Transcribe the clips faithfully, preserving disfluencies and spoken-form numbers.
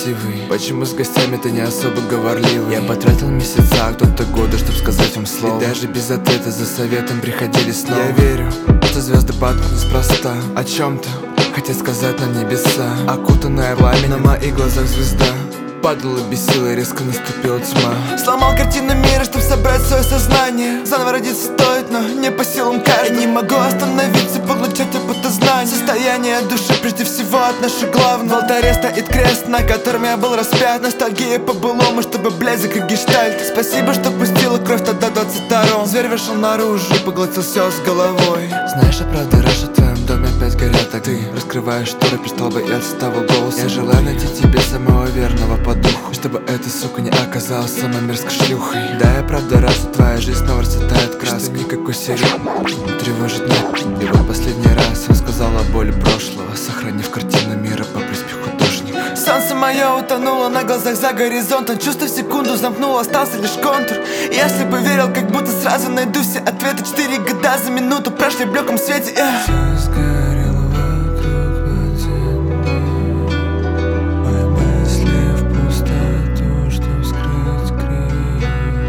красивый? Почему с гостями ты не особо говорливый? Я потратил месяца, а кто-то годы, чтоб сказать вам слово. И даже без ответа за советом приходили снова. Я верю, что звезды падают неспроста. О чем-то хотят сказать нам небеса. Окутанная пламенем, на моих глазах звезда падала без силы, резко наступила тьма. Сломал картину мира, чтоб собрать свое сознание. Заново родиться стоит, но не по силам каждого. Я не могу остановиться, получать опыт и знания. Состояние души прежде всего от нашей главной. В алтаре стоит крест, на котором я был распят. Ностальгия по былому, чтобы, блядь, закрыть гештальт. Спасибо, что пустила кровь тогда двадцать втором. Зверь вышел наружу и поглотил все с головой. Знаешь, а правда, Раша, в твоем доме опять горят, а ты раскрываешь шторы, перестал бояться того голоса. Я желаю найти тебе самого верного по духу, чтобы эта сука не оказалась самой мерзкой шлюхой. Да, я правда рад, что твоя жизнь снова расцветает краской. Никакой серии тревожит нет. И вот последний раз он сказал о боли прошлого, сохранив картину мира по просьбе художника. Солнце мое утонуло на глазах за горизонтом. Чувство в секунду замкнуло, остался лишь контур. Если бы верил, как будто сразу найду все ответы. Четыре года за минуту прошли в блеком свете. Все сгорело вокруг на тебе. Мои мысли в пустоту, чтоб скрыть крик.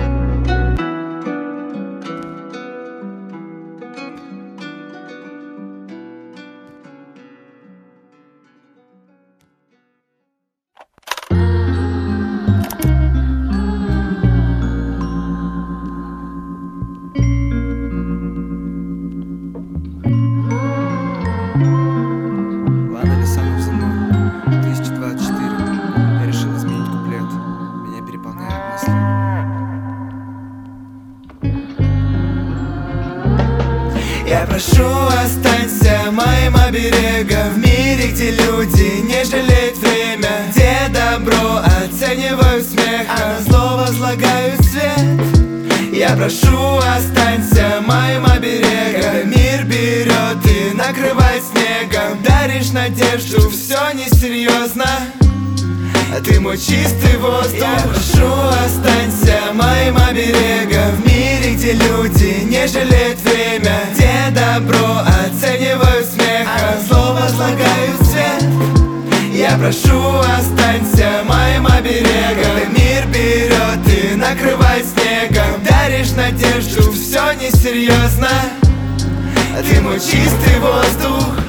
Я прошу, останься моим оберегом в мире, где люди не жалеют время, где добро оценивают смех, а на зло возлагают свет. Я прошу, останься моим оберегом, когда мир берет и накрывает снегом. Даришь надежду, все несерьезно, а ты мой чистый воздух. Я прошу, останься моим оберегом в мире, где люди не жалеют время, где добро оценивают смех, а зло возлагают свет. Я прошу, останься моим оберегом, когда мир берет и накрывает снегом. Даришь надежду, все несерьезно, а ты мой чистый воздух.